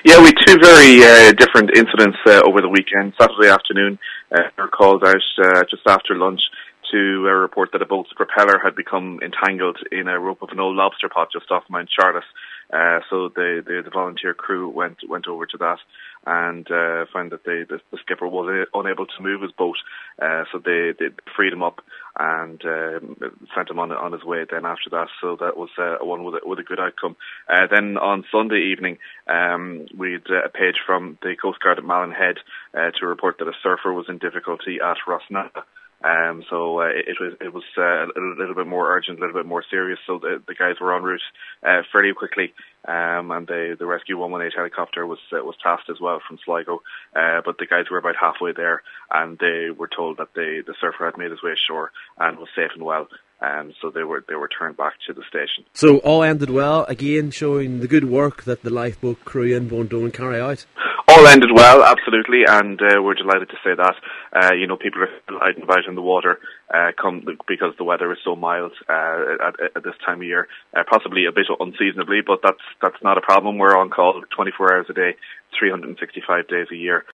Yeah, we had two very different incidents over the weekend. Saturday afternoon, we were called out just after lunch to report that a boat's propeller had become entangled in a rope of an old lobster pot just off Mount Charlotte. So the volunteer crew went over to that and found that the skipper was unable to move his boat. So they freed him up and sent him on his way then after that. So that was one with a good outcome. Then on Sunday evening, we'd a page from the Coast Guard at Malin Head to report that a surfer was in difficulty at Rossnada. So it was a little bit more urgent, a little bit more serious. So the guys were en route fairly quickly, and the Rescue 118 helicopter was tasked as well from Sligo. But the guys were about halfway there, and they were told that the surfer had made his way ashore and was safe and well. So they were turned back to the station. So all ended well, again showing the good work that the lifeboat crew in Bundone carry out. All ended well, absolutely, and we're delighted to say that. People are still out and about in the water because the weather is so mild at this time of year. Possibly a bit unseasonably, but that's not a problem. We're on call 24 hours a day, 365 days a year.